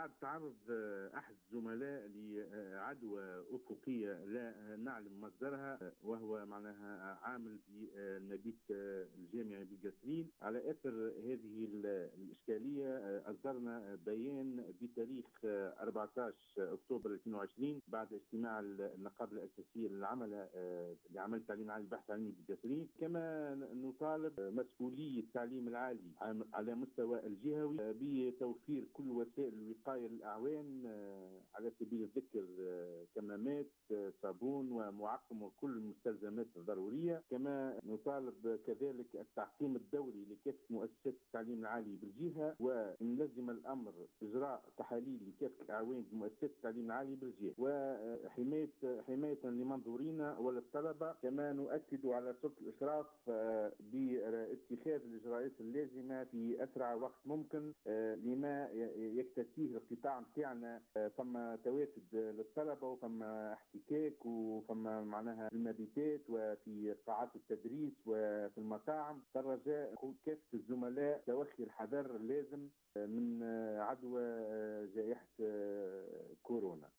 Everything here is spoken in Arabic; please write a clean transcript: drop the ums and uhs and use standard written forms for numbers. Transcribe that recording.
بعد تعرض أحد الزملاء لعدوى أفقية لا نعلم مصدرها، وهو معناها عامل بالمبيت الجامعي بقصرين. على أثر هذه الإشكالية أصدرنا بيان بتاريخ 14 أكتوبر 2020 بعد اجتماع النقابة الأساسية لعمل التعليم العالي البحث العلمي بقصرين. كما نطالب مسؤولي التعليم العالي على مستوى الجهوي بتوفير كل وسائل الوقاية للأعوان، على سبيل الذكر كمامات، صابون ومعقم وكل المستلزمات الضرورية. كما نطالب كذلك التعقيم الدوري لكافة مؤسسات التعليم العالي بالجهة، وإن لزم الأمر إجراء تحاليل لكافة الأعوان بمؤسسات التعليم العالي بالجهة، وحماية لمنظورينا وللطلبة. كما نؤكد على سلطة الإشراف باتخاذ الإجراءات اللازمة في أسرع وقت ممكن لما يكتسيه القطاع متاعنا. ثم توافد للطلبة وثم احتكاك وثم معناها المبيتات وفي قاعات التدريس وفي المطاعم. فالرجاء كافة الزملاء توخي الحذر اللازم من عدوى جائحة كورونا.